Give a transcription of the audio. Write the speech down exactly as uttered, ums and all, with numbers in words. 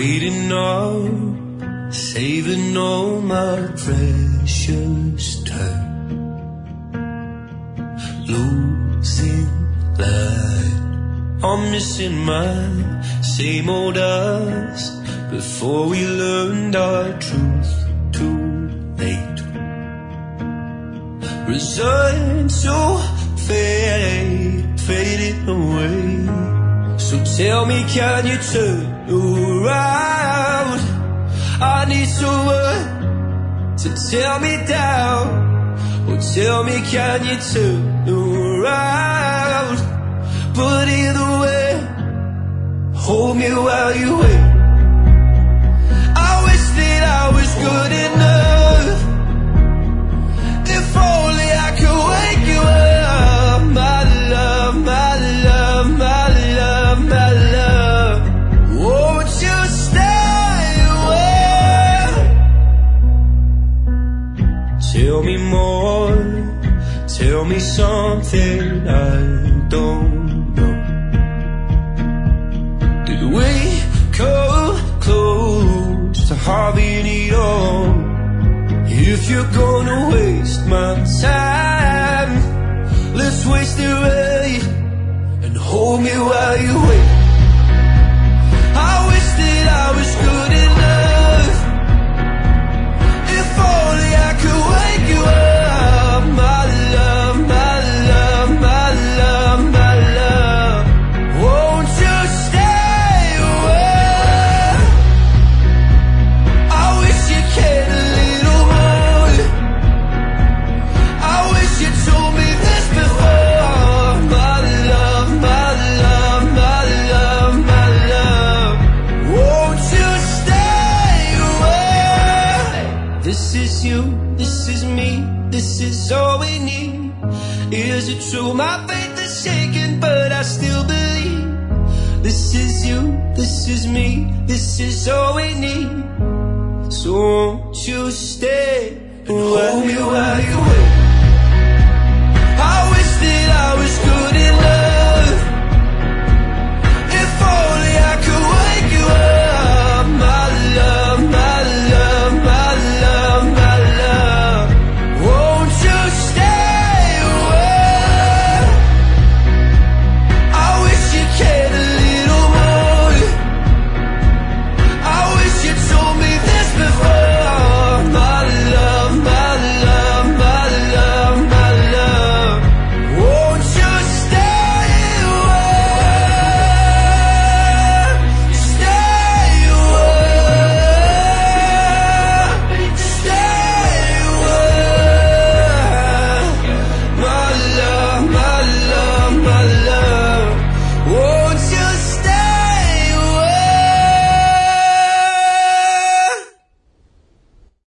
waiting up, saving all my precious time, losing light. I'm missing my same old us before we learned our truth too late. Resigned to fade, fading away. So tell me, can you turn around? I need someone to tear me down. Oh, tell me, can you turn around? But either way, hold me while you wait. I wish that I was good enough. If only I could wake you up. My love, my love, my love, my love. Won't you stay away? Tell me more, tell me something I don't know. Did we come close to having it all? If you're gonna waste my time, let's waste it right and hold me while you wait. I wish that I was good enough. If only I could wake you up. My love, my love, my love, my love. Won't you stay away? I wish you cared a little more. I wish you told me this before. My love, my love, my love, my love. Won't you stay away? This is you, this is me, this is all we need. Is it true? My faith is shaken, but I still believe. This is you, this is me, this is all we need. So won't you stay and hold me while you wait?